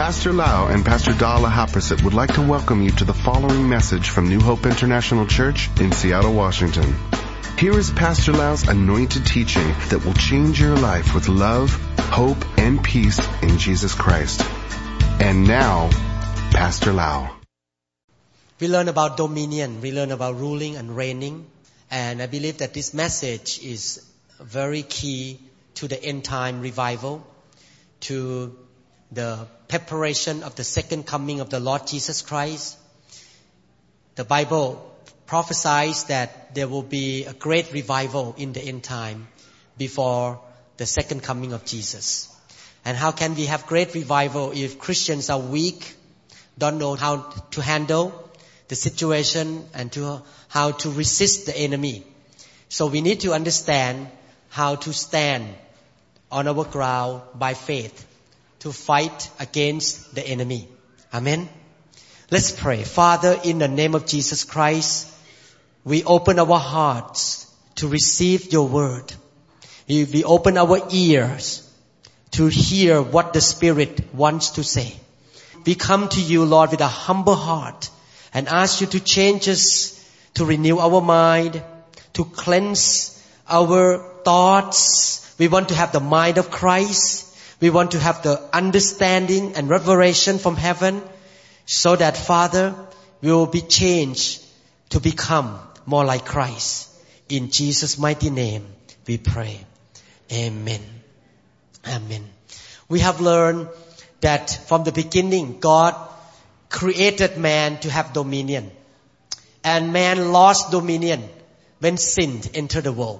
Pastor Lau and Pastor Dala Haprasit would like to welcome you to the following message from New Hope International Church in Seattle, Washington. Here is Pastor Lau's anointed teaching that will change your life with love, hope, and peace in Jesus Christ. And now, Pastor Lau. We learn about dominion, we learn about ruling and reigning, and I believe that this message is very key to the end time revival, to the preparation of the second coming of the Lord Jesus Christ. The Bible prophesies that there will be a great revival in the end time before the second coming of Jesus. And how can we have great revival if Christians are weak, don't know how to handle the situation and how to resist the enemy? So we need to understand how to stand on our ground by faith to fight against the enemy. Amen. Let's pray. Father, in the name of Jesus Christ, we open our hearts to receive your word. We open our ears to hear what the Spirit wants to say. We come to you, Lord, with a humble heart and ask you to change us, to renew our mind, to cleanse our thoughts. We want to have the mind of Christ. We want to have the understanding and revelation from heaven so that, Father, we will be changed to become more like Christ. In Jesus' mighty name, we pray. Amen. Amen. We have learned that from the beginning, God created man to have dominion. And man lost dominion when sin entered the world.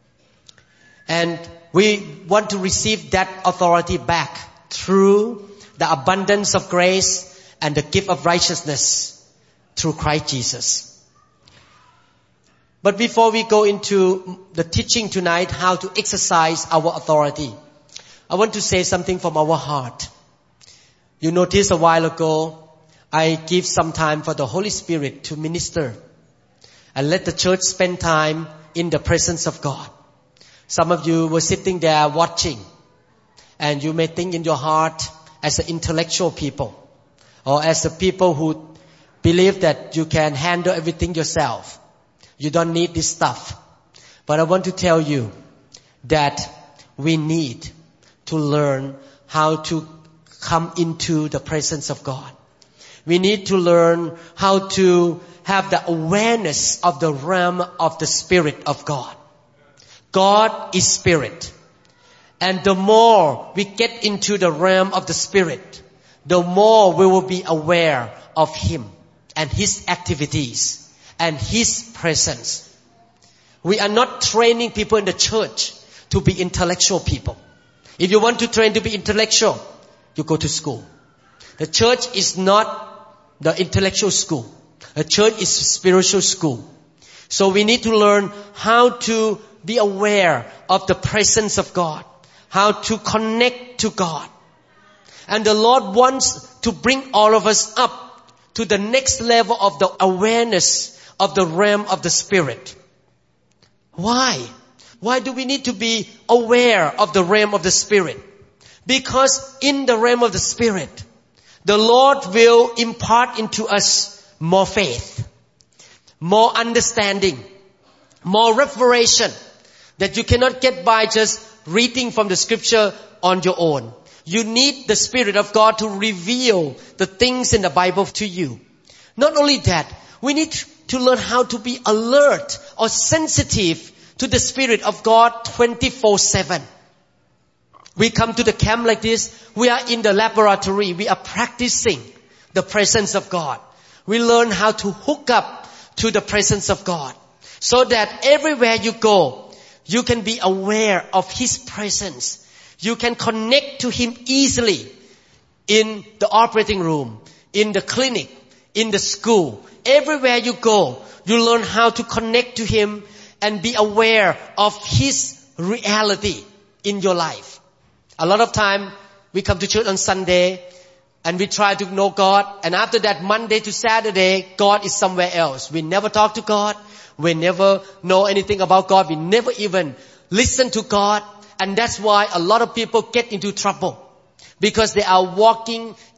And we want to receive that authority back through the abundance of grace and the gift of righteousness through Christ Jesus. But before we go into the teaching tonight, how to exercise our authority, I want to say something from our heart. You noticed a while ago, I give some time for the Holy Spirit to minister and let the church spend time in the presence of God. Some of you were sitting there watching, and you may think in your heart as an intellectual people or as a people who believe that you can handle everything yourself. You don't need this stuff. But I want to tell you that we need to learn how to come into the presence of God. We need to learn how to have the awareness of the realm of the Spirit of God. God is Spirit. And the more we get into the realm of the Spirit, the more we will be aware of Him and His activities and His presence. We are not training people in the church to be intellectual people. If you want to train to be intellectual, you go to school. The church is not the intellectual school. The church is a spiritual school. So we need to learn how to be aware of the presence of God, how to connect to God. And the Lord wants to bring all of us up to the next level of the awareness of the realm of the Spirit. Why? Why do we need to be aware of the realm of the Spirit? Because in the realm of the Spirit, the Lord will impart into us more faith, more understanding, more revelation that you cannot get by just reading from the scripture on your own. You need the Spirit of God to reveal the things in the Bible to you. Not only that, we need to learn how to be alert or sensitive to the Spirit of God 24/7. We come to the camp like this, we are in the laboratory, we are practicing the presence of God. We learn how to hook up to the presence of God so that everywhere you go, you can be aware of His presence. You can connect to Him easily in the operating room, in the clinic, in the school. Everywhere you go, you learn how to connect to Him and be aware of His reality in your life. A lot of time we come to church on Sunday and we try to know God, and after that Monday to Saturday, God is somewhere else. We never talk to God. We never know anything about God. We never even listen to God. And that's why a lot of people get into trouble. Because they are walking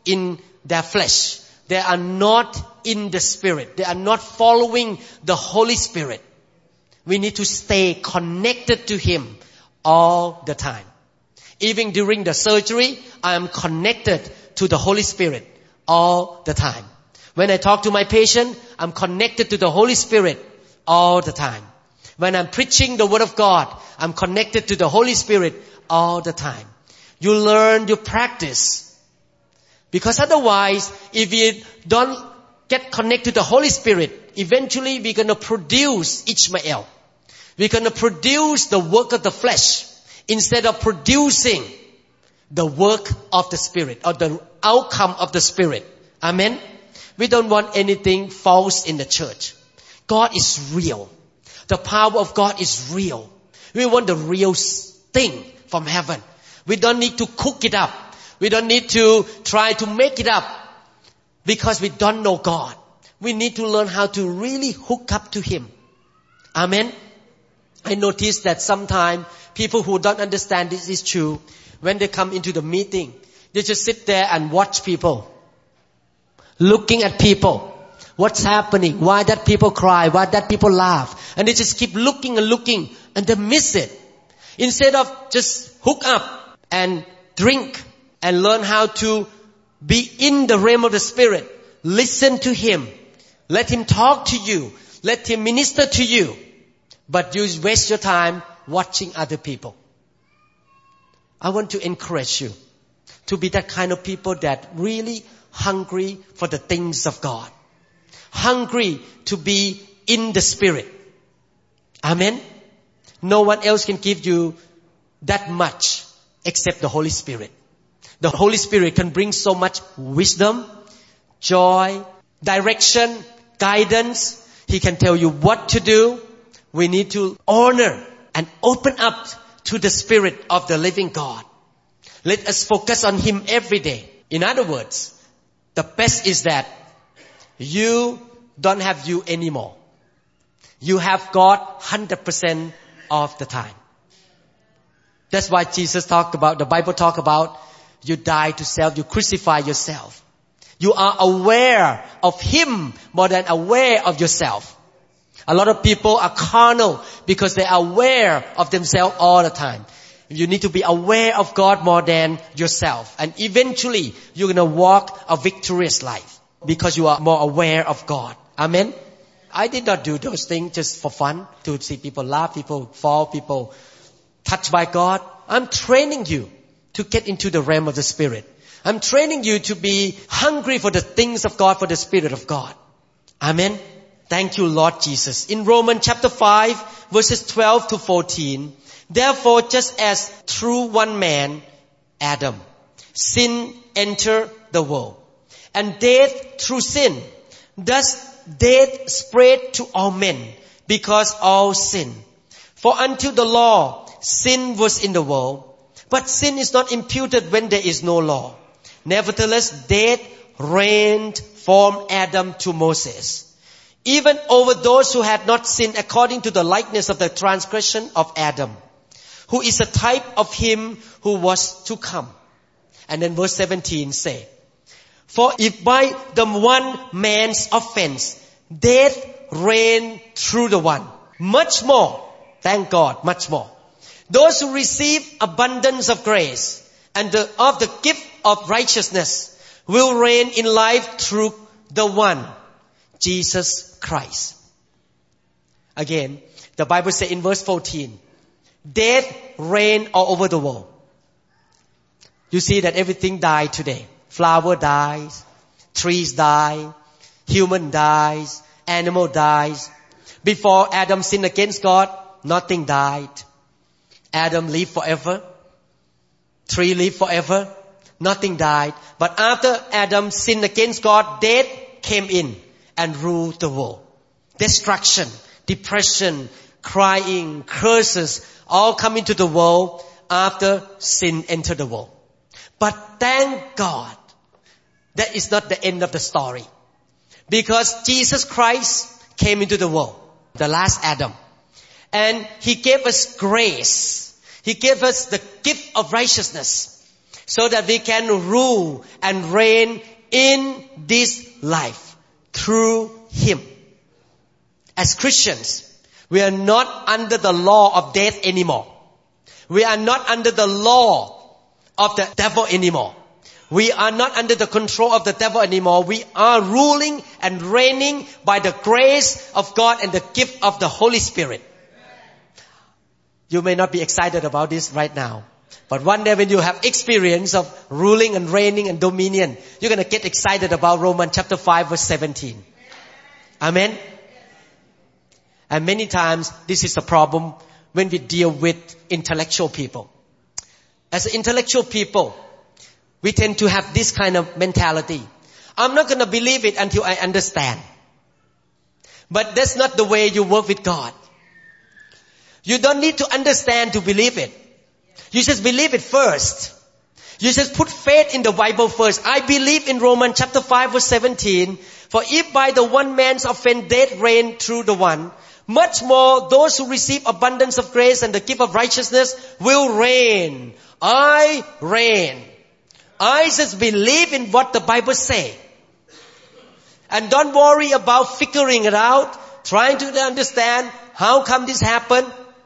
in their flesh. They are not in the Spirit. They are not following the Holy Spirit. We need to stay connected to Him all the time. Even during the surgery, I am connected to the Holy Spirit all the time. When I talk to my patient, I'm connected to the Holy Spirit all the time. When I'm preaching the Word of God, I'm connected to the Holy Spirit all the time. You learn, you practice. Because otherwise, if you don't get connected to the Holy Spirit, eventually we're going to produce Ishmael. We're going to produce the work of the flesh instead of producing the work of the Spirit or the outcome of the Spirit. Amen? We don't want anything false in the church. God is real. The power of God is real. We want the real thing from heaven. We don't need to cook it up. We don't need to try to make it up because we don't know God. We need to learn how to really hook up to Him. Amen? I noticed that sometimes people who don't understand this is true, when they come into the meeting, they just sit there and watch people. Looking at people. What's happening? Why that people cry? Why that people laugh? And they just keep looking and looking and they miss it. Instead of just hook up and drink and learn how to be in the realm of the Spirit. Listen to Him. Let Him talk to you. Let Him minister to you. But you waste your time watching other people. I want to encourage you to be that kind of people that really hungry for the things of God. Hungry to be in the Spirit. Amen? No one else can give you that much except the Holy Spirit. The Holy Spirit can bring so much wisdom, joy, direction, guidance. He can tell you what to do. We need to honor and open up to the Spirit of the living God. Let us focus on Him every day. In other words, the best is that you don't have you anymore. You have God 100% of the time. That's why Jesus talked about, the Bible talk about, you die to self, you crucify yourself. You are aware of Him more than aware of yourself. A lot of people are carnal because they are aware of themselves all the time. You need to be aware of God more than yourself. And eventually, you're going to walk a victorious life because you are more aware of God. Amen? I did not do those things just for fun, to see people laugh, people fall, people touched by God. I'm training you to get into the realm of the Spirit. I'm training you to be hungry for the things of God, for the Spirit of God. Amen? Thank you, Lord Jesus. In Romans chapter 5, verses 12 to 14, therefore, just as through one man, Adam, sin entered the world, and death through sin, thus death spread to all men, because all sin. For until the law, sin was in the world, but sin is not imputed when there is no law. Nevertheless, death reigned from Adam to Moses, even over those who had not sinned according to the likeness of the transgression of Adam, who is a type of him who was to come. And then verse 17 say, for if by the one man's offense, death reigned through the one, much more, thank God, much more, those who receive abundance of grace and of the gift of righteousness will reign in life through the one, Jesus Christ. Again, the Bible says in verse 14, death reigned all over the world. You see that everything died today. Flower dies, trees die, human dies, animal dies. Before Adam sinned against God, nothing died. Adam lived forever. Tree lived forever. Nothing died. But after Adam sinned against God, death came in and ruled the world. Destruction, depression, crying, curses, all come into the world after sin entered the world. But thank God, that is not the end of the story. Because Jesus Christ came into the world, the last Adam. And He gave us grace. He gave us the gift of righteousness. so that we can rule and reign in this life through Him. As Christians, we are not under the law of death anymore. We are not under the law of the devil anymore. We are not under the control of the devil anymore. We are ruling and reigning by the grace of God and the gift of the Holy Spirit. You may not be excited about this right now. But one day when you have experience of ruling and reigning and dominion, you're going to get excited about Romans chapter 5 verse 17. Amen? And many times this is a problem when we deal with intellectual people. As intellectual people, we tend to have this kind of mentality. I'm not going to believe it until I understand. But that's not the way you work with God. You don't need to understand to believe it. You just believe it first. You just put faith in the Bible first. I believe in Romans chapter 5 verse 17. For if by the one man's offense death reigned through the one, much more those who receive abundance of grace and the gift of righteousness will reign. I reign. I just believe in what the Bible says. And don't worry about figuring it out, trying to understand how come this happened.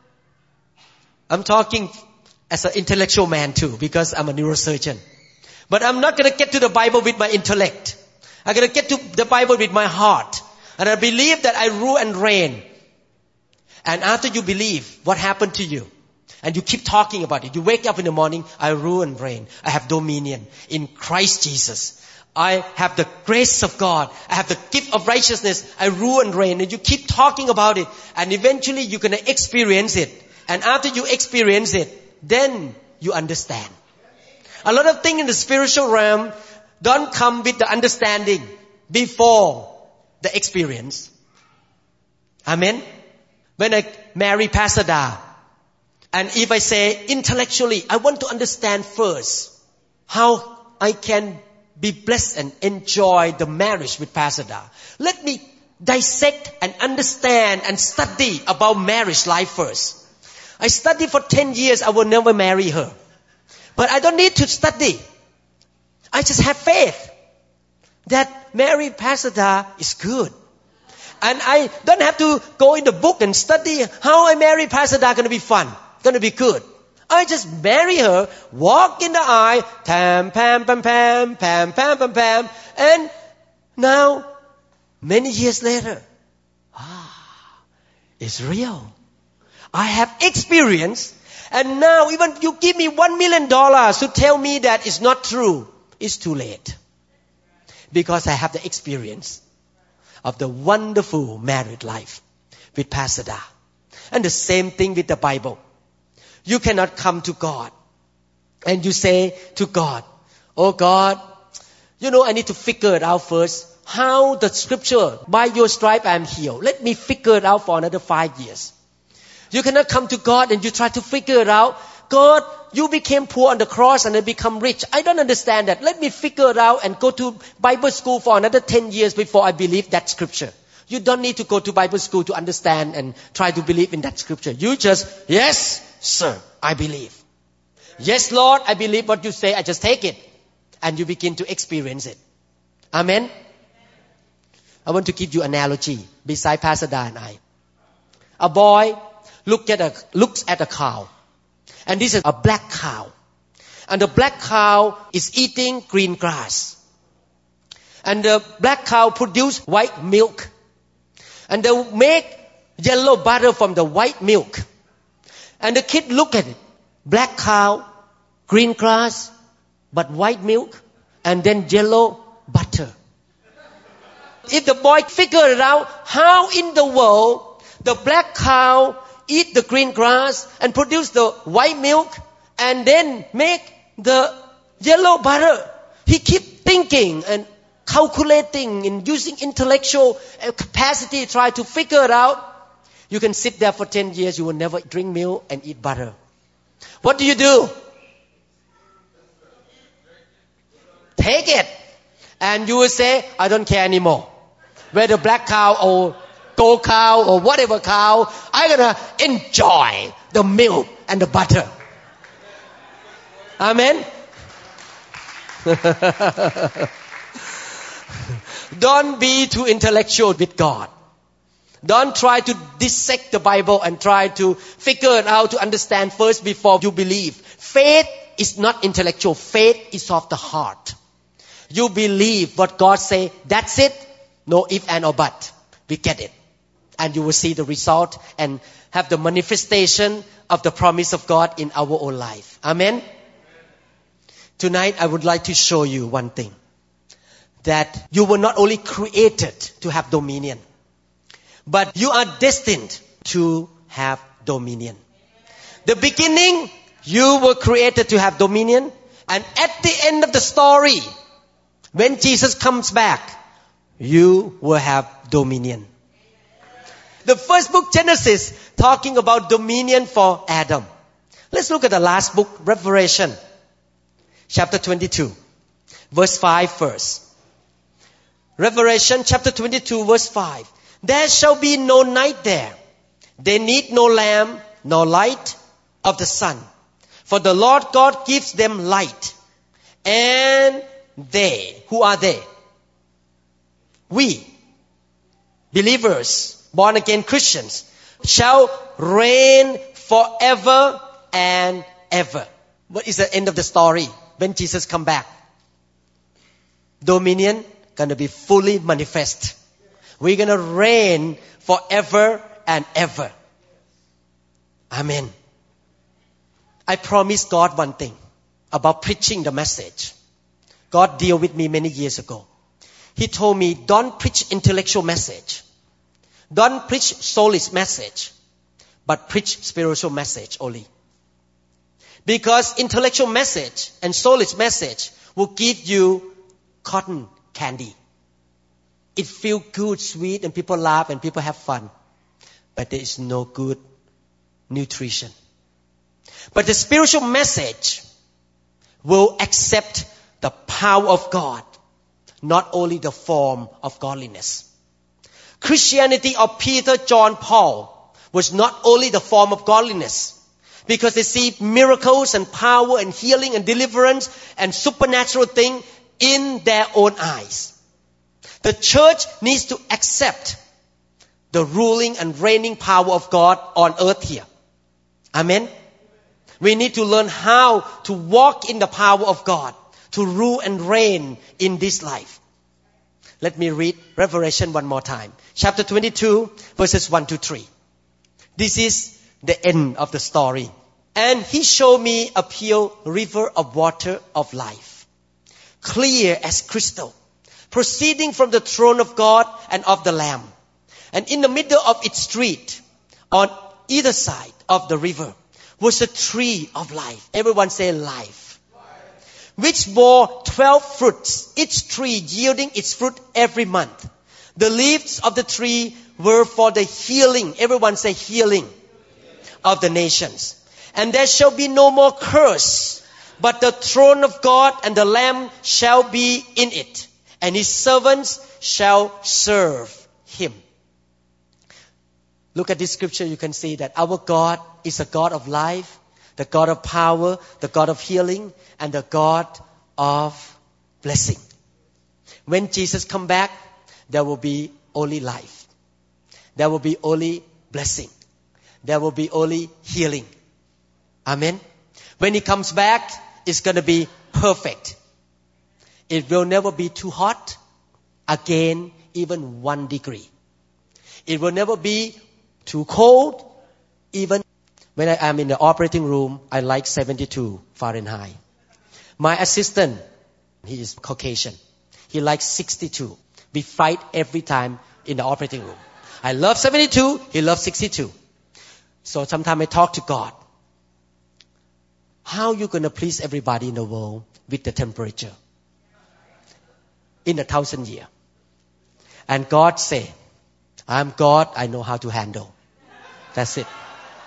I'm talking as an intellectual man too, because I'm a neurosurgeon. But I'm not going to get to the Bible with my intellect. I'm going to get to the Bible with my heart. And I believe that I rule and reign. And after you believe, what happened to you? And you keep talking about it. You wake up in the morning, I rule and reign. I have dominion in Christ Jesus. I have the grace of God. I have the gift of righteousness. I rule and reign. And you keep talking about it. And eventually you're going to experience it. And after you experience it, then you understand. A lot of things in the spiritual realm don't come with the understanding before the experience. Amen? When I marry Pastor Da, and if I say intellectually, I want to understand first how I can be blessed and enjoy the marriage with Pastor Da. Let me dissect and understand and study about marriage life first. I studied for 10 years, I will never marry her. But I don't need to study. I just have faith that marrying Pastor Da is good. And I don't have to go in the book and study how I marry Pastor Da, going to be fun, going to be good. I just marry her, walk in the aisle, pam, pam, pam, pam, pam, pam, pam, pam. And now, many years later, it's real. I have experience. And now even you give me $1 million to tell me that it's not true, it's too late. Because I have the experience of the wonderful married life with Pastor Da. And the same thing with the Bible. You cannot come to God and you say to God, oh God, I need to figure it out first. How the scripture, by your stripe I am healed. Let me figure it out for another 5 years. You cannot come to God and you try to figure it out. God, you became poor on the cross and then become rich. I don't understand that. Let me figure it out and go to Bible school for another 10 years before I believe that scripture. You don't need to go to Bible school to understand and try to believe in that scripture. You just, yes, sir, I believe. Yes, Lord, I believe what you say. I just take it. And you begin to experience it. Amen? I want to give you an analogy beside Pastor Da and I. A boy looks at a cow. And this is a black cow. And the black cow is eating green grass. And the black cow produces white milk. And they make yellow butter from the white milk. And the kid look at it. Black cow, green grass, but white milk, and then yellow butter. If the boy figure it out, how in the world the black cow eat the green grass and produce the white milk and then make the yellow butter. He keep thinking and calculating and using intellectual capacity to try to figure it out. You can sit there for 10 years, you will never drink milk and eat butter. What do? Take it. And you will say, I don't care anymore. Whether black cow or gold cow or whatever cow, I'm going to enjoy the milk and the butter. Amen? Don't be too intellectual with God. Don't try to dissect the Bible and try to figure it out to understand first before you believe. Faith is not intellectual. Faith is of the heart. You believe what God say. That's it. No if and or but. We get it. And you will see the result and have the manifestation of the promise of God in our own life. Amen? Tonight I would like to show you one thing. That you were not only created to have dominion, but you are destined to have dominion. The beginning, you were created to have dominion. And at the end of the story, when Jesus comes back, you will have dominion. The first book, Genesis, talking about dominion for Adam. Let's look at the last book, Revelation, chapter 22, verse 5 first. Revelation chapter 22, verse 5. There shall be no night there. They need no lamp, nor light of the sun. For the Lord God gives them light. And they, who are they? We, believers, born again Christians, shall reign forever and ever. What is the end of the story when Jesus come back? Dominion going to be fully manifest. We're going to reign forever and ever. Amen. I promised God one thing about preaching the message. God dealt with me many years ago. He told me, don't preach intellectual message. Don't preach soulish message. But preach spiritual message only. Because intellectual message and soulish message will give you cotton candy. It feels good, sweet, and people laugh and people have fun. But there is no good nutrition. But the spiritual message will accept the power of God, not only the form of godliness. Christianity of Peter, John, Paul was not only the form of godliness, because they see miracles and power and healing and deliverance and supernatural things in their own eyes. The church needs to accept the ruling and reigning power of God on earth here. Amen? We need to learn how to walk in the power of God, to rule and reign in this life. Let me read Revelation one more time. Chapter 22, verses 1 to 3. This is the end of the story. And he showed me a pure river of water of life, clear as crystal, proceeding from the throne of God and of the Lamb. And in the middle of its street, on either side of the river, was a tree of life. Everyone say life. Which bore 12 fruits, each tree yielding its fruit every month. The leaves of the tree were for the healing. Everyone say healing of the nations. And there shall be no more curse, but the throne of God and the Lamb shall be in it, and his servants shall serve him. Look at this scripture, you can see that our God is a God of life, the God of power, the God of healing, and the God of blessing. When Jesus comes back, there will be only life. There will be only blessing. There will be only healing. Amen. When he comes back, it's going to be perfect. It will never be too hot, again, even 1 degree. It will never be too cold, even when I am in the operating room, I like 72 Fahrenheit. My assistant, he is Caucasian. He likes 62. We fight every time in the operating room. I love 72, he loves 62. So sometimes I talk to God. How are you going to please everybody in the world with the temperature? In 1,000 years. And God say, I'm God, I know how to handle. That's it.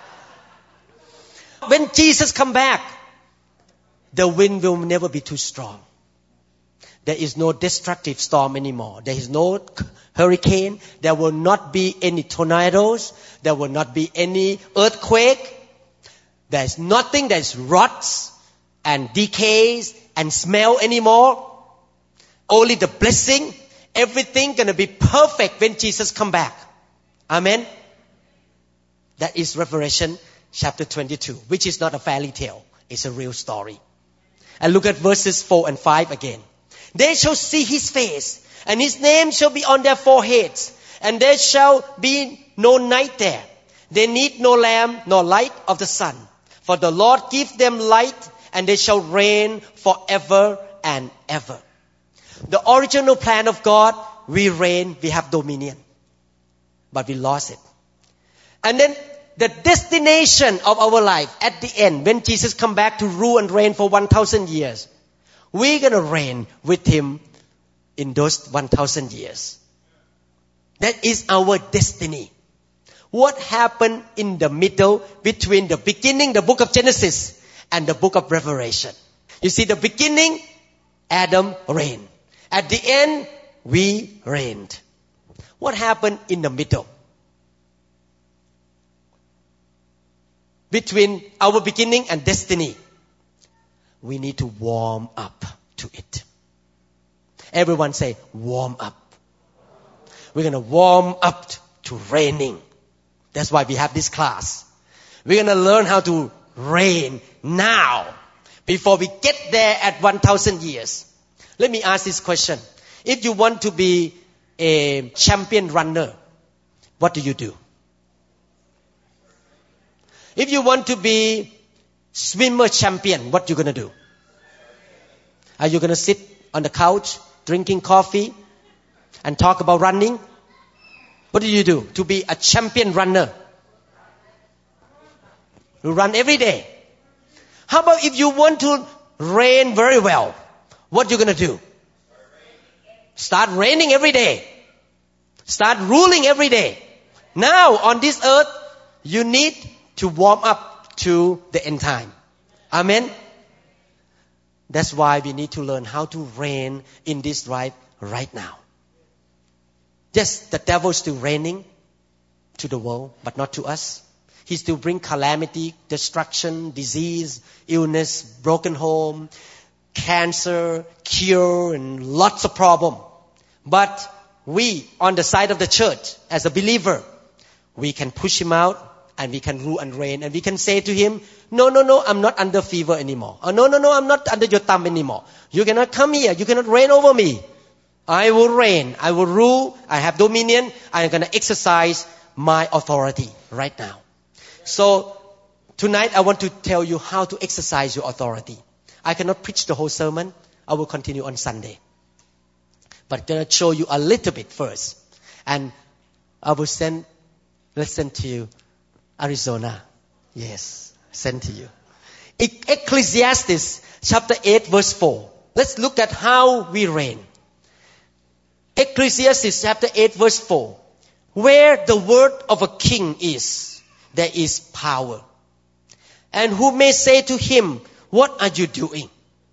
When Jesus come back, the wind will never be too strong. There is no destructive storm anymore. There is no hurricane. There will not be any tornadoes. There will not be any earthquake. There is nothing that is rots and decays and smell anymore. Only the blessing, everything gonna be perfect when Jesus come back. Amen. That is Revelation chapter 22, which is not a fairy tale. It's a real story. And look at verses 4 and 5 again. They shall see his face, and his name shall be on their foreheads, and there shall be no night there. They need no lamp nor light of the sun. For the Lord give them light, and they shall reign forever and ever. The original plan of God, we reign, we have dominion. But we lost it. And then the destination of our life at the end, when Jesus come back to rule and reign for 1,000 years, we're going to reign with him in those 1,000 years. That is our destiny. What happened in the middle between the beginning, the book of Genesis, and the book of Revelation? You see, the beginning, Adam reigned. At the end, we reigned. What happened in the middle? Between our beginning and destiny, we need to warm up to it. Everyone say, warm up. We're going to warm up to reigning. That's why we have this class. We're going to learn how to reign now before we get there at 1,000 years. Let me ask this question. If you want to be a champion runner, what do you do? If you want to be swimmer champion, what you going to do? Are you going to sit on the couch drinking coffee and talk about running? What do you do to be a champion runner? You run every day. How about if you want to reign very well? What you going to do? Start reigning every day. Start ruling every day. Now on this earth, you need to warm up to the end time. Amen. That's why we need to learn how to reign in this life right now. Yes, the devil is still reigning to the world, but not to us. He still brings calamity, destruction, disease, illness, broken home, cancer, cure, and lots of problem. But we, on the side of the church, as a believer, we can push him out and we can rule and reign. And we can say to him, no, I'm not under fever anymore. Oh, no, I'm not under your thumb anymore. You cannot come here. You cannot reign over me. I will reign. I will rule. I have dominion. I'm going to exercise my authority right now. So tonight I want to tell you how to exercise your authority. I cannot preach the whole sermon. I will continue on Sunday. But I'm going to show you a little bit first. And I will listen to you. Arizona. Yes, send to you. Ecclesiastes chapter 8 verse 4. Let's look at how we reign. Ecclesiastes chapter 8 verse 4. Where the word of a king is, there is power. And who may say to him, what are you doing?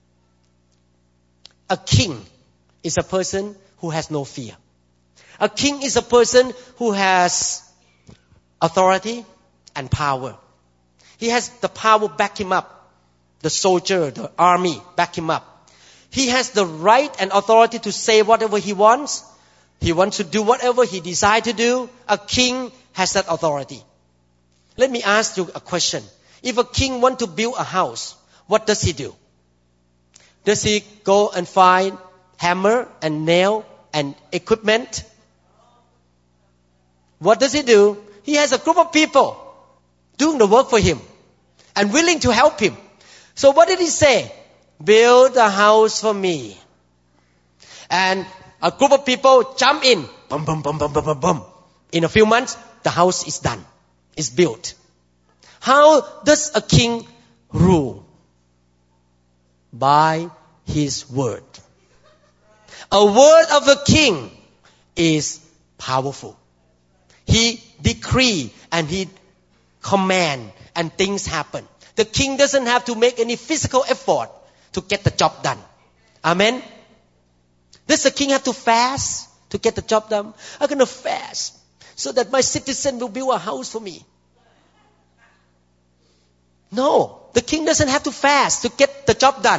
A king is a person who has no fear. A king is a person who has authority and power. He has the power back him up. The soldier, the army back him up. He has the right and authority to say whatever he wants. He wants to do whatever he decides to do. A king has that authority. Let me ask you a question. If a king wants to build a house, what does he do? Does he go and find hammer and nail and equipment? What does he do? He has a group of people doing the work for him and willing to help him. So what did he say? Build a house for me. And a group of people jump in. Boom, boom, boom, boom, boom, boom, boom. In a few months, the house is done. It's built. How does a king rule? By his word. A word of a king is powerful. He decree and he command and things happen. The king doesn't have to make any physical effort to get the job done. Amen. Does the king have to fast to get the job done? I'm going to fast so that my citizen will build a house for me. No, the king doesn't have to fast to get the job done.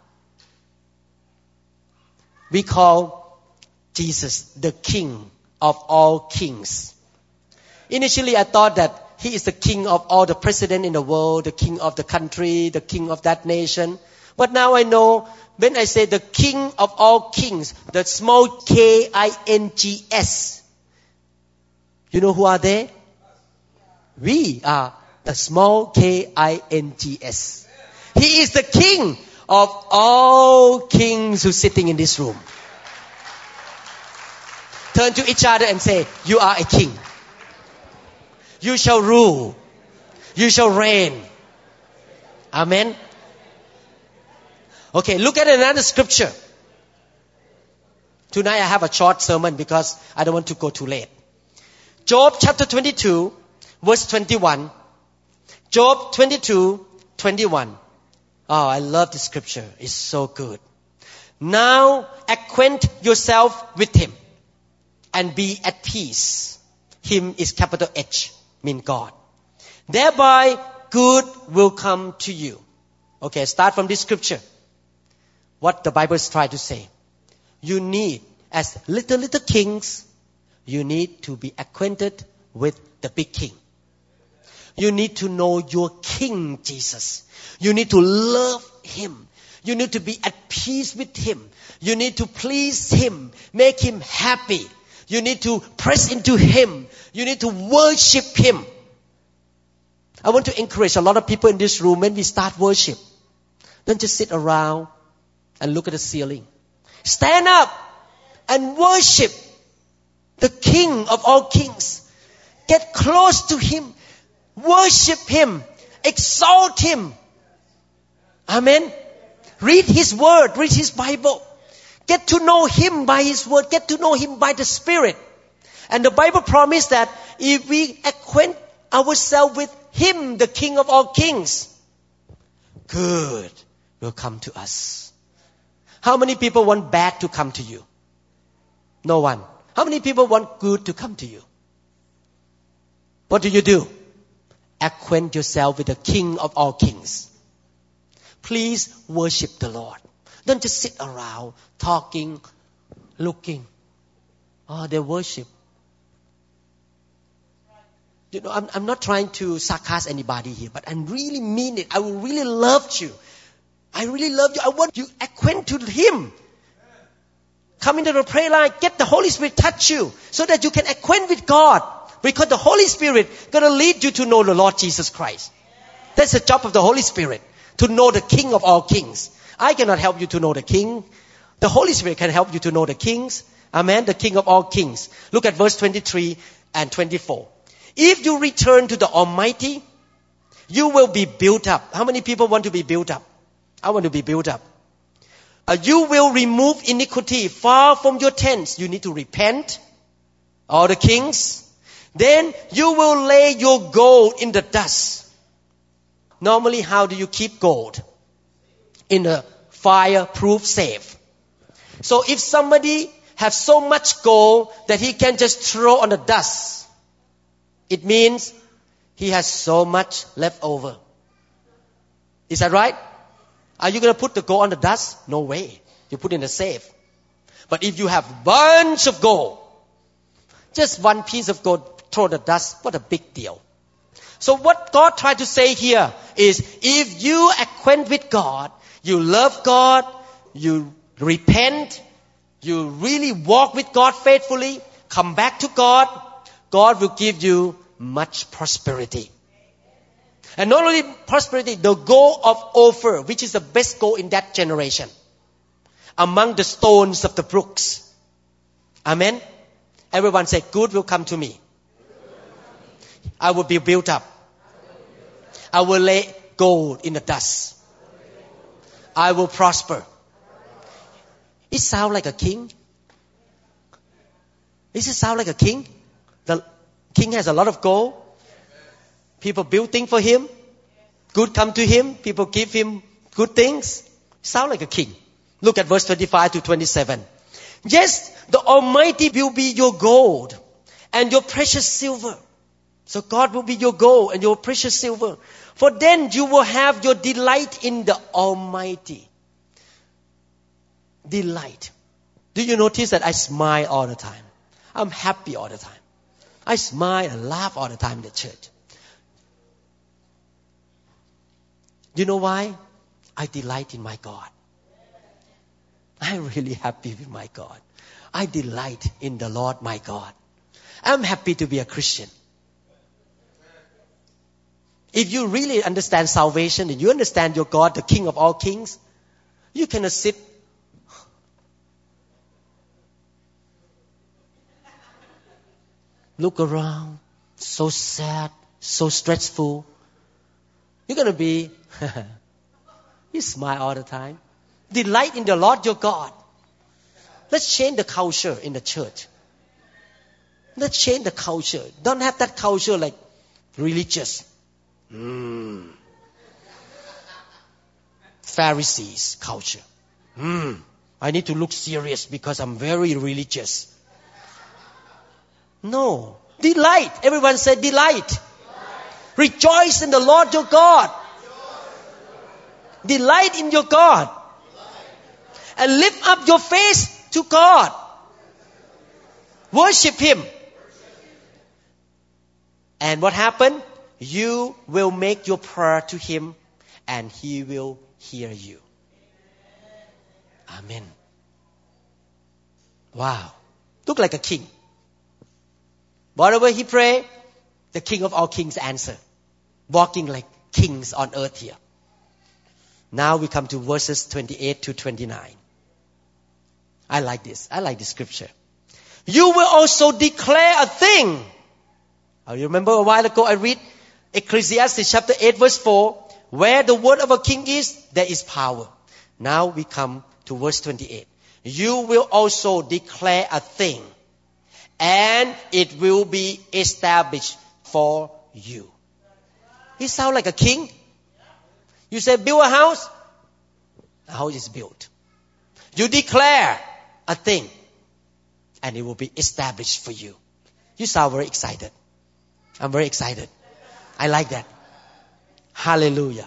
We call Jesus the King of all kings. Initially, I thought that He is the king of all the presidents in the world, the king of the country, the king of that nation. But now I know when I say the King of all kings, the small K-I-N-G-S, you know who are they? We are the small K-I-N-G-S. He is the King of all kings who's sitting in this room. Turn to each other and say, you are a king. You shall rule. You shall reign. Amen. Okay, look at another scripture. Tonight I have a short sermon because I don't want to go too late. Job chapter 22, verse 21. Job 22, 21. Oh, I love this scripture. It's so good. Now acquaint yourself with Him and be at peace. Him is capital H, mean God. Thereby good will come to you. Okay, start from this scripture. What the Bible is trying to say. You need, as little kings, you need to be acquainted with the big king. You need to know your King Jesus. You need to love Him. You need to be at peace with Him. You need to please Him, make Him happy. You need to press into Him. You need to worship Him. I want to encourage a lot of people in this room when we start worship. Don't just sit around and look at the ceiling. Stand up and worship the King of all kings. Get close to Him. Worship Him. Exalt Him. Amen. Read His Word. Read His Bible. Get to know Him by His Word. Get to know Him by the Spirit. And the Bible promised that if we acquaint ourselves with Him, the King of all kings, good will come to us. How many people want bad to come to you? No one. How many people want good to come to you? What do? Acquaint yourself with the King of all kings. Please worship the Lord. Don't just sit around talking, looking. Oh, they worship. You know, I'm not trying to sarcasm anybody here, but I really mean it. I will really love you. I really love you. I want you acquaint to Him. Come into the prayer line. Get the Holy Spirit touch you so that you can acquaint with God. Because the Holy Spirit going to lead you to know the Lord Jesus Christ. That's the job of the Holy Spirit. To know the King of all kings. I cannot help you to know the King. The Holy Spirit can help you to know the kings. Amen. The King of all kings. Look at verse 23 and 24. If you return to the Almighty, you will be built up. How many people want to be built up? I want to be built up. You will remove iniquity far from your tents. You need to repent. All the kings. Then you will lay your gold in the dust. Normally, how do you keep gold? In a fireproof safe. So if somebody has so much gold that he can just throw on the dust, it means he has so much left over. Is that right? Are you going to put the gold on the dust? No way. You put it in the safe. But if you have a bunch of gold, just one piece of gold, throw the dust, what a big deal. So what God tried to say here is, if you acquaint with God, you love God, you repent, you really walk with God faithfully, come back to God, God will give you much prosperity. And not only prosperity, the gold of Ophir, which is the best gold in that generation, among the stones of the brooks. Amen. Everyone say, good will come to me. I will be built up. I will lay gold in the dust. I will prosper. It sounds like a king. Does it sound like a king? The king has a lot of gold. People build things for him. Good come to him. People give him good things. Sound like a king. Look at verse 25 to 27. Yes, the Almighty will be your gold and your precious silver. So God will be your gold and your precious silver. For then you will have your delight in the Almighty. Delight. Do you notice that I smile all the time? I'm happy all the time. I smile and laugh all the time in the church. Do you know why? I delight in my God. I'm really happy with my God. I delight in the Lord my God. I'm happy to be a Christian. If you really understand salvation and you understand your God, the King of all kings, you cannot sit. Look around, so sad, so stressful. You're going to be, you smile all the time. Delight in the Lord your God. Let's change the culture in the church. Let's change the culture. Don't have that culture like religious. Pharisees culture. I need to look serious because I'm very religious. No. Delight. Everyone say delight. Rejoice in the Lord your God. Delight in your God. And lift up your face to God. Worship Him. And what happened? You will make your prayer to Him and He will hear you. Amen. Wow. Look like a king. Whatever he pray, the King of all kings answer. Walking like kings on earth here. Now we come to verses 28 to 29. I like this. I like this scripture. You will also declare a thing. You remember a while ago I read Ecclesiastes chapter 8 verse 4. Where the word of a king is, there is power. Now we come to verse 28. You will also declare a thing, and it will be established for you. He sounds like a king. You say, build a house. The house is built. You declare a thing, and it will be established for you. You sound very excited. I'm very excited. I like that. Hallelujah.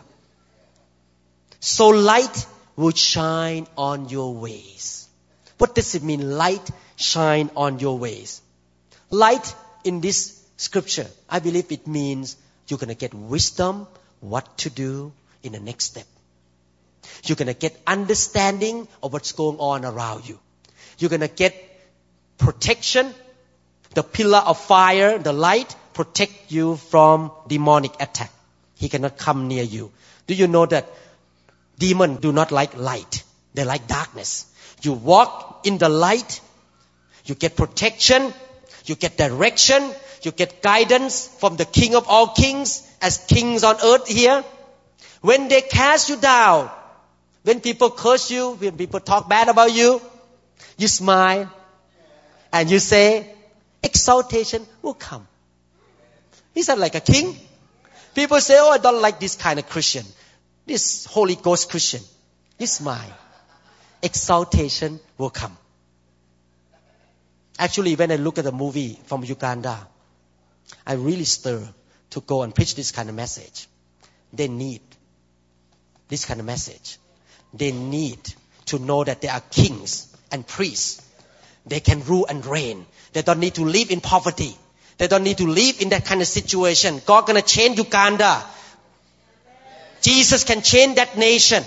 So light will shine on your ways. What does it mean, light shine on your ways? Light in this scripture, I believe it means you're going to get wisdom what to do in the next step. You're going to get understanding of what's going on around you. You're going to get protection. The pillar of fire, the light, protect you from demonic attack. He cannot come near you. Do you know that demons do not like light? They like darkness. You walk in the light, you get protection, you get direction, you get guidance from the King of all kings as kings on earth here. When they cast you down, when people curse you, when people talk bad about you, you smile and you say, exaltation will come. Is that like a king? People say, oh, I don't like this kind of Christian. This Holy Ghost Christian. You smile. Exaltation will come. Actually, when I look at the movie from Uganda, I really stir to go and preach this kind of message. They need this kind of message. They need to know that they are kings and priests. They can rule and reign. They don't need to live in poverty. They don't need to live in that kind of situation. God gonna change Uganda. Jesus can change that nation.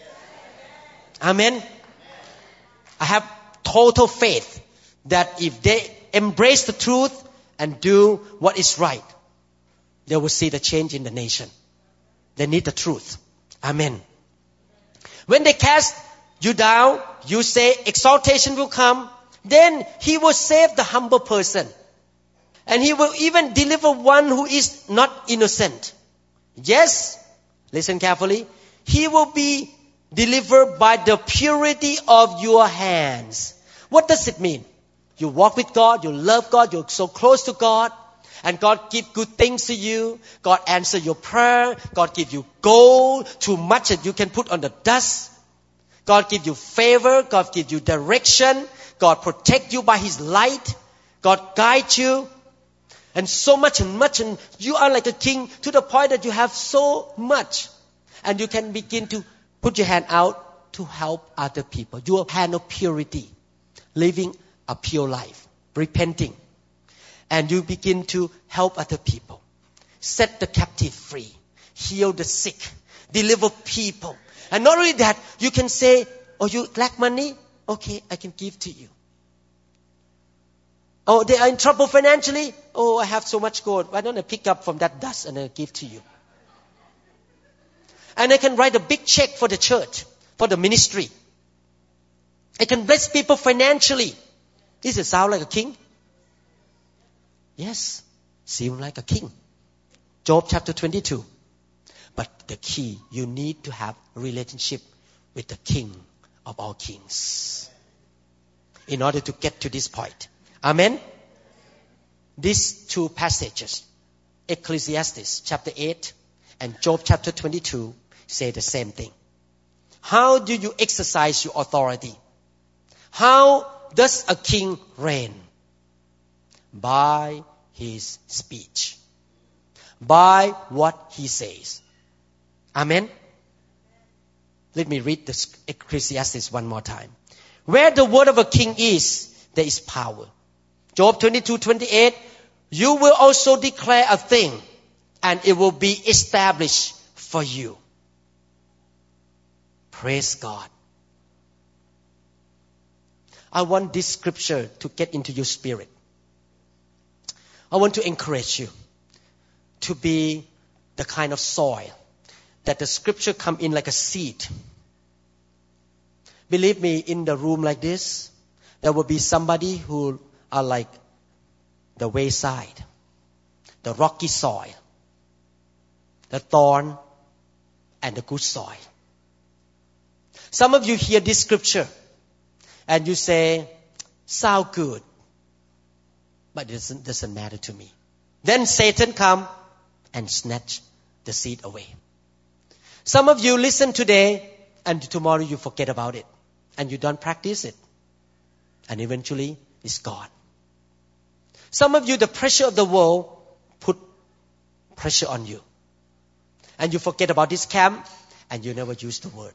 Amen. I have total faith that if they embrace the truth and do what is right, they will see the change in the nation. They need the truth. Amen. When they cast you down, you say exaltation will come. Then He will save the humble person. And He will even deliver one who is not innocent. Yes, listen carefully. He will be delivered by the purity of your hands. What does it mean? You walk with God, you love God, you're so close to God, and God give good things to you. God answer your prayer. God give you gold, too much that you can put on the dust. God give you favor. God give you direction. God protect you by His light. God guide you. And so much and much, and you are like a king to the point that you have so much. And you can begin to put your hand out to help other people. Your hand of purity, living a pure life, repenting. And you begin to help other people. Set the captive free, heal the sick, deliver people. And not only that, you can say, oh, you lack money? Okay, I can give to you. Oh, they are in trouble financially? Oh, I have so much gold. Why don't I pick up from that dust and I give to you? And I can write a big check for the church, for the ministry. I can bless people financially. Does it sound like a king? Yes, seem like a king. Job chapter 22. But the key, you need to have a relationship with the King of all kings in order to get to this point. Amen? These two passages, Ecclesiastes chapter 8 and Job chapter 22, say the same thing. How do you exercise your authority? How does a king reign? By his speech. By what he says. Amen? Let me read the Ecclesiastes one more time. Where the word of a king is, there is power. Job 22:28, you will also declare a thing, and it will be established for you. Praise God. I want this scripture to get into your spirit. I want to encourage you to be the kind of soil that the scripture come in like a seed. Believe me, in the room like this, there will be somebody who are like the wayside, the rocky soil, the thorn, and the good soil. Some of you hear this scripture and you say, sound good, but it doesn't matter to me. Then Satan come and snatch the seed away. Some of you listen today and tomorrow you forget about it and you don't practice it. And eventually it's gone. Some of you, the pressure of the world put pressure on you. And you forget about this camp and you never use the word.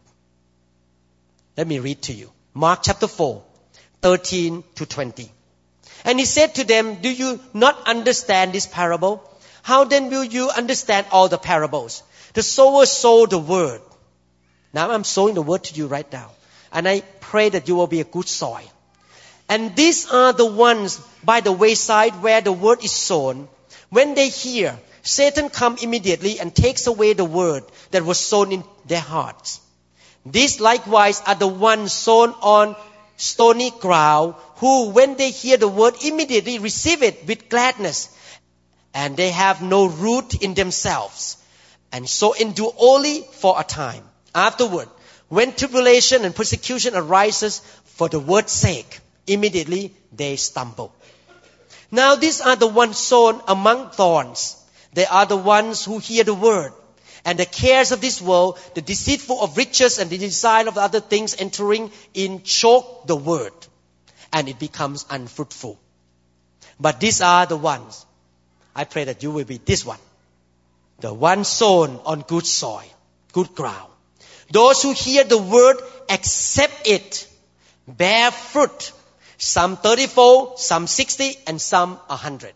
Let me read to you. Mark chapter 4, 13 to 20. And he said to them, do you not understand this parable? How then will you understand all the parables? The sower sowed the word. Now I'm sowing the word to you right now. And I pray that you will be a good soil. And these are the ones by the wayside where the word is sown. When they hear, Satan comes immediately and takes away the word that was sown in their hearts. These likewise are the ones sown on stony ground, who when they hear the word immediately receive it with gladness. And they have no root in themselves. And so endure only for a time. Afterward, when tribulation and persecution arises for the word's sake, immediately they stumble. Now these are the ones sown among thorns. They are the ones who hear the word. And the cares of this world, the deceitful of riches and the desire of other things entering in choke the word. And it becomes unfruitful. But these are the ones. I pray that you will be this one. The one sown on good soil, good ground. Those who hear the word, accept it, bear fruit. Some 30-fold, some 60, and some 100.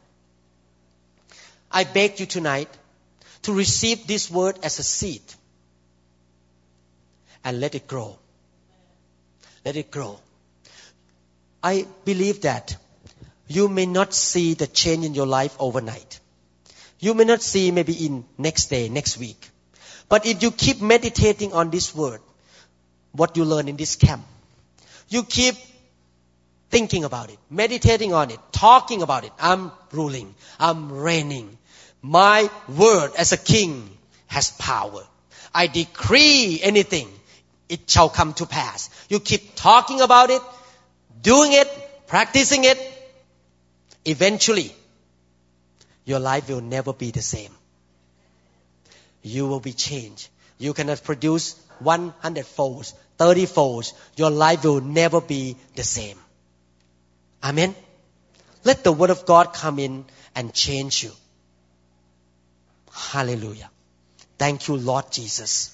I beg you tonight to receive this word as a seed. And let it grow. Let it grow. I believe that you may not see the change in your life overnight. You may not see maybe in next day, next week. But if you keep meditating on this word, what you learn in this camp, you keep thinking about it, meditating on it, talking about it. I'm ruling. I'm reigning. My word as a king has power. I decree anything, it shall come to pass. You keep talking about it, doing it, practicing it. Eventually, your life will never be the same. You will be changed. You cannot produce 100 folds, 30 folds. Your life will never be the same. Amen. Let the word of God come in and change you. Hallelujah. Thank you, Lord Jesus.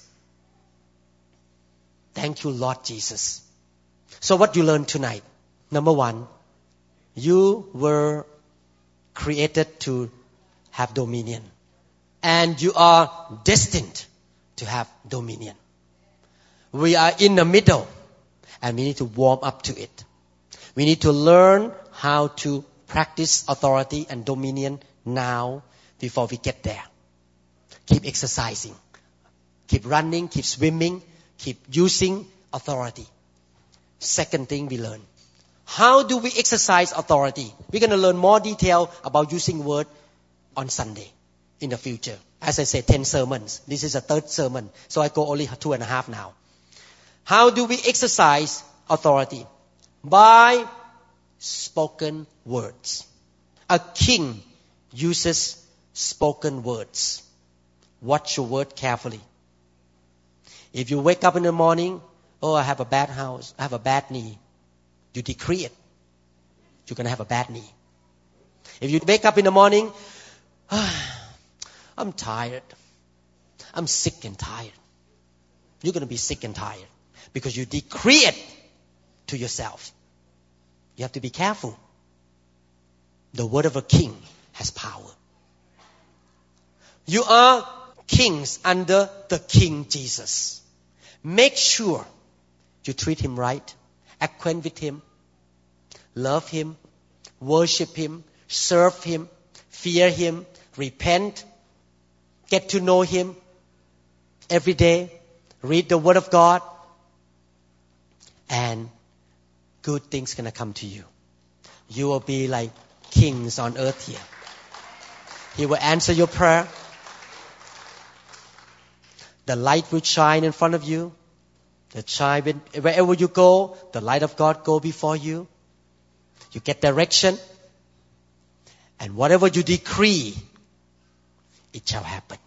Thank you, Lord Jesus. So what you learned tonight? Number one, you were created to have dominion. And you are destined to have dominion. We are in the middle and we need to warm up to it. We need to learn how to practice authority and dominion now before we get there. Keep exercising. Keep running, keep swimming, keep using authority. Second thing we learn. How do we exercise authority? We're going to learn more detail about using word on Sunday in the future. As I said, 10 sermons. This is a third sermon. So I go only 2.5 now. How do we exercise authority? By spoken words. A king uses spoken words. Watch your word carefully. If you wake up in the morning, I have a bad house, I have a bad knee. You decree it. You're going to have a bad knee. If you wake up in the morning, I'm tired. I'm sick and tired. You're going to be sick and tired because you decree it to yourself. You have to be careful. The word of a king has power. You are kings under the King Jesus. Make sure you treat him right, acquaint with him, love him, worship him, serve him, fear him, repent, get to know him every day, read the word of God, and good things gonna come to you. You will be like kings on earth here. He will answer your prayer. The light will shine in front of you. Wherever you go, the light of God go before you. You get direction. And whatever you decree, it shall happen.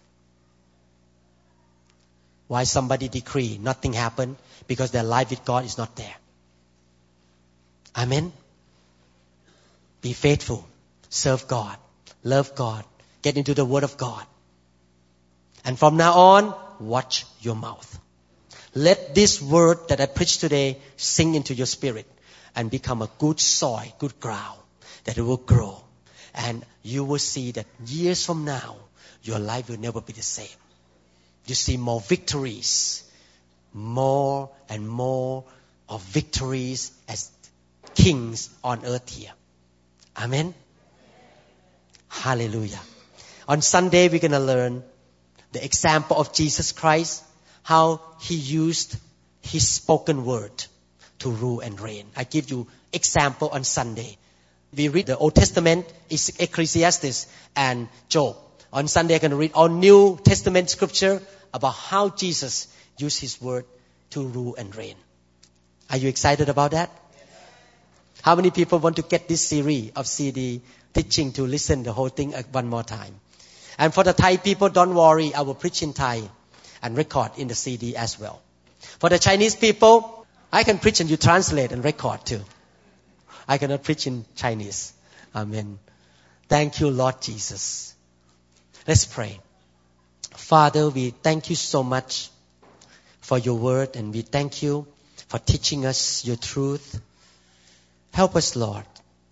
Why somebody decree, nothing happen? Because their life with God is not there. Amen? Be faithful. Serve God. Love God. Get into the Word of God. And from now on, watch your mouth. Let this word that I preached today sink into your spirit and become a good soil, good ground, that it will grow. And you will see that years from now, your life will never be the same. You see more victories, more and more of victories as kings on earth here. Amen? Hallelujah. On Sunday, we're going to learn the example of Jesus Christ, how he used his spoken word to rule and reign. I give you example on Sunday. We read the Old Testament, Ecclesiastes and Job. On Sunday, I'm going to read all New Testament scripture about how Jesus used his word to rule and reign. Are you excited about that? How many people want to get this series of CD teaching to listen the whole thing one more time? And for the Thai people, don't worry, I will preach in Thai and record in the CD as well. For the Chinese people, I can preach and you translate and record too. I cannot preach in Chinese. Amen. Thank you, Lord Jesus. Let's pray. Father, we thank you so much for your word, and we thank you for teaching us your truth. Help us, Lord.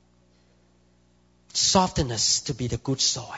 Soften us to be the good soil.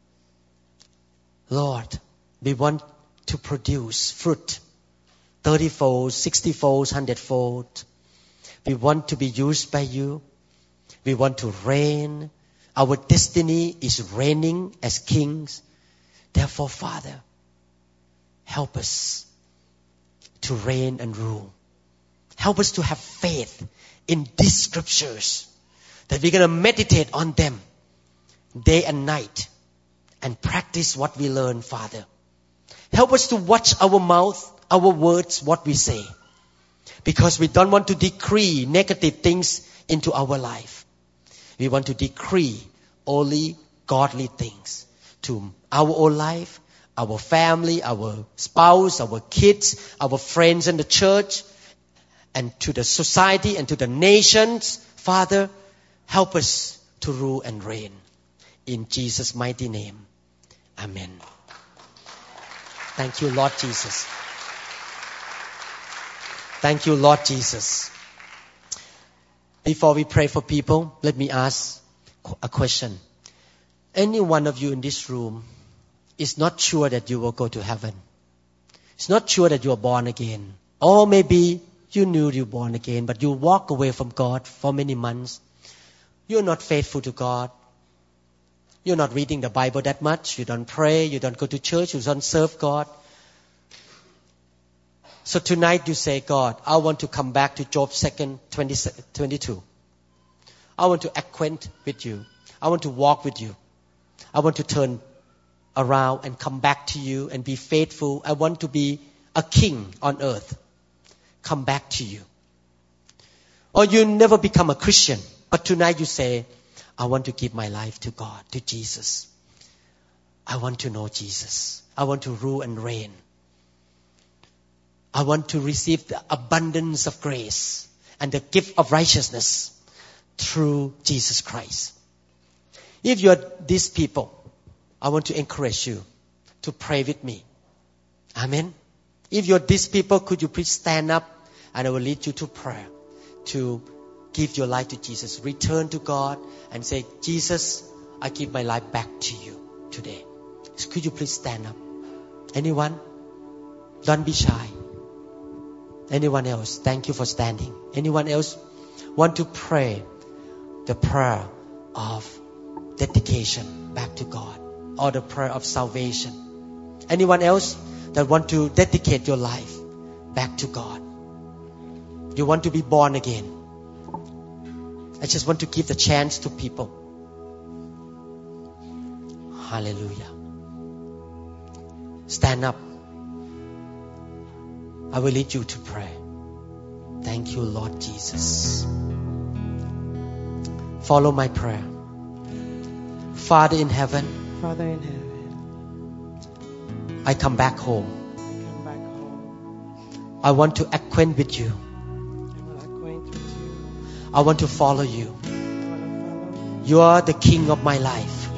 Lord, we want to produce fruit 30-fold, 60-fold, 100-fold. We want to be used by you. We want to reign. Our destiny is reigning as kings. Therefore, Father, help us to reign and rule. Help us to have faith in these scriptures, that we're going to meditate on them day and night and practice what we learn, Father. Help us to watch our mouth, our words, what we say, because we don't want to decree negative things into our life. We want to decree only godly things to our own life, our family, our spouse, our kids, our friends in the church, and to the society and to the nations. Father, help us to rule and reign In Jesus' mighty name. Amen. Thank you, Lord Jesus. Thank you, Lord Jesus. Before we pray for people, let me ask a question. Any one of you in this room is not sure that you will go to heaven. It's not sure that you are born again. Or maybe you knew you were born again, but you walk away from God for many months. You're not faithful to God. You're not reading the Bible that much. You don't pray. You don't go to church. You don't serve God. So tonight you say, God, I want to come back to Job 2:22. I want to acquaint with you. I want to walk with you. I want to turn around and come back to you and be faithful. I want to be a king on earth. Come back to you. Or you never become a Christian, but tonight you say, I want to give my life to God, to Jesus. I want to know Jesus. I want to rule and reign. I want to receive the abundance of grace and the gift of righteousness through Jesus Christ. If you are these people, I want to encourage you to pray with me. Amen. If you're these people, could you please stand up and I will lead you to prayer to give your life to Jesus. Return to God and say, Jesus, I give my life back to you today. So could you please stand up? Anyone? Don't be shy. Anyone else? Thank you for standing. Anyone else want to pray the prayer of dedication back to God or the prayer of salvation? Anyone else that want to dedicate your life back to God? You want to be born again? I just want to give the chance to people. Hallelujah. Stand up. I will lead you to pray. Thank you, Lord Jesus. Follow my prayer. Father in heaven, I come back home. I want to acquaint with you. I want to follow you. You are the King of my life.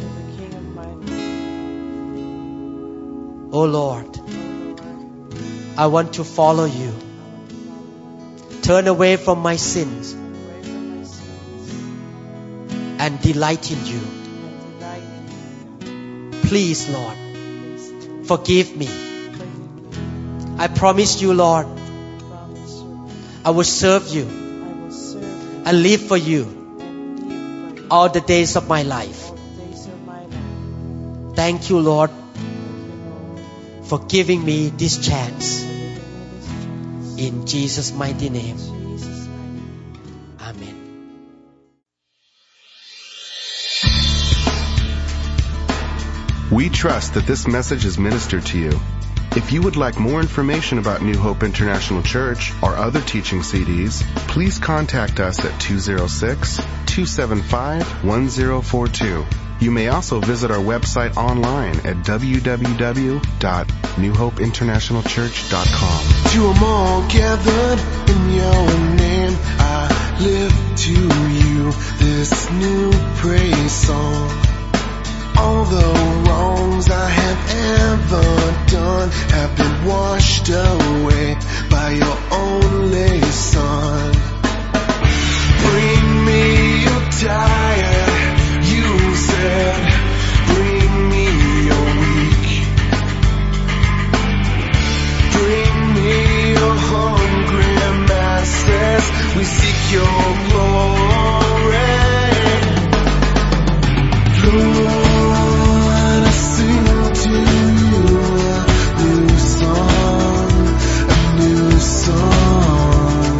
Oh Lord, I want to follow you. Turn away from my sins and delight in you. Please, Lord, forgive me. I promise you, Lord, I will serve you and live for you all the days of my life. Thank you, Lord, for giving me this chance. In Jesus' mighty name. Amen. We trust that this message is ministered to you. If you would like more information about New Hope International Church or other teaching CDs, please contact us at 206-275-1042. You may also visit our website online at www.newhopeinternationalchurch.com. To them all gathered in your name, I lift to you this new praise song. All the wrongs I have ever done have been washed away by your only Son. Bring me your tired, you said, bring me your weak. Bring me your hungry masses, we seek your glory. Lord, I sing to you a new song, a new song.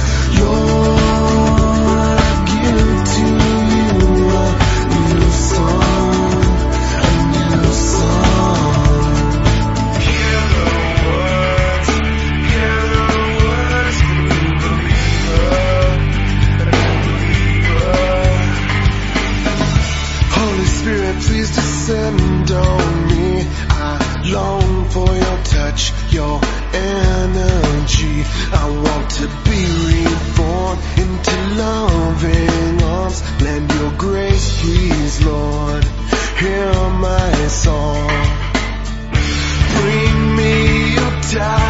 Lord, I give to you a new song, a new song. Hear the words from the believer. Holy Spirit, please descend on me. I long for your touch, your energy. I want to be reborn into loving arms. Lend your grace, please, Lord. hear my song. Bring me your time.